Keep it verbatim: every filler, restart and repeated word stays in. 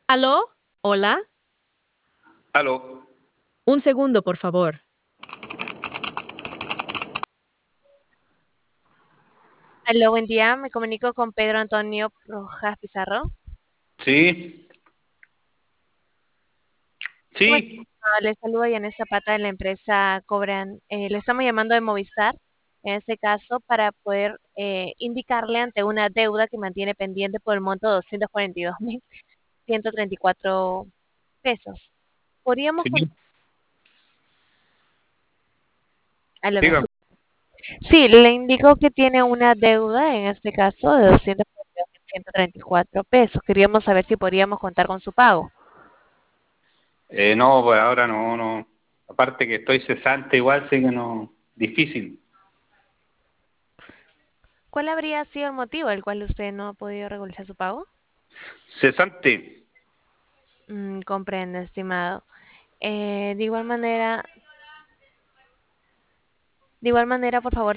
¿Aló? ¿Hola? Aló. Un segundo, por favor. Aló, buen día. Me comunico con Pedro Antonio Rojas Pizarro. Sí, ¿Cómo sí. está? Les saludo Yanet Zapata de la empresa Cobran. Eh, le estamos llamando de Movistar, en este caso, para poder eh, indicarle ante una deuda que mantiene pendiente por el monto de doscientos cuarenta y dos mil ciento treinta y cuatro pesos. ¿Podríamos Sí, con... Aló, ¿me dígame. escucha? Sí, le indico que tiene una deuda, en este caso, de doscientos cuarenta y dos mil ciento treinta y cuatro pesos. Queríamos saber si podríamos contar con su pago. Eh, no, pues ahora no, no. Aparte que estoy cesante, igual sí que no. Difícil. ¿Cuál habría sido el motivo el cual usted no ha podido regularizar su pago? Cesante. Mm, comprendo, estimado. Eh, de igual manera, de igual manera, por favor,